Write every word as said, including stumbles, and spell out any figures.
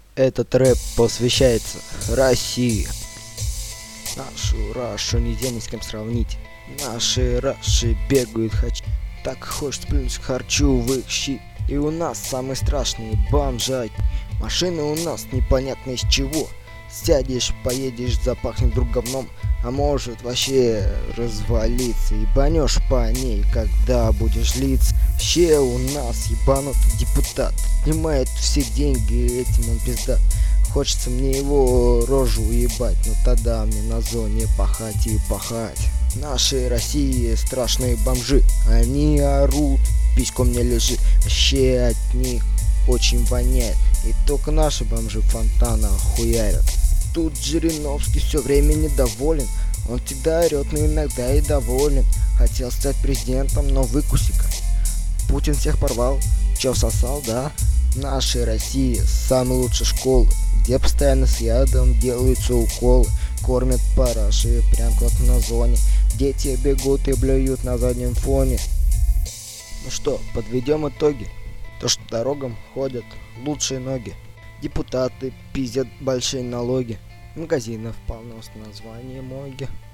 Этот рэп посвящается России. Нашу Рашу нельзя ни с кем сравнить. Наши Раши бегают хач. Так хочешь сплюнуть харчу в их щи. И у нас самые страшные бомжи. Машины у нас непонятно из чего. Сядешь, поедешь, запахнет вдруг говном. А может вообще развалиться. Ебанешь по ней, когда будешь литься. Вообще у нас ебанутый депутат. Снимает все деньги, этим он пизда. Хочется мне его рожу уебать, но тогда мне на зоне пахать и пахать. В нашей России страшные бомжи. Они орут, письку мне лежит. Вообще от них очень воняет. И только наши бомжи фонтана хуярят. Тут Жириновский все время недоволен. Он всегда орет, но иногда и доволен. Хотел стать президентом, но выкуси-ка. Путин всех порвал, чё всосал, да? В нашей России самые лучшие школы, где постоянно с ядом делаются уколы. Кормят параши прям как на зоне. Дети бегут и блюют на заднем фоне. Ну что, подведем итоги. То, что дорогам ходят лучшие ноги. Депутаты пиздят большие налоги. Магазинов полно с названием Моги.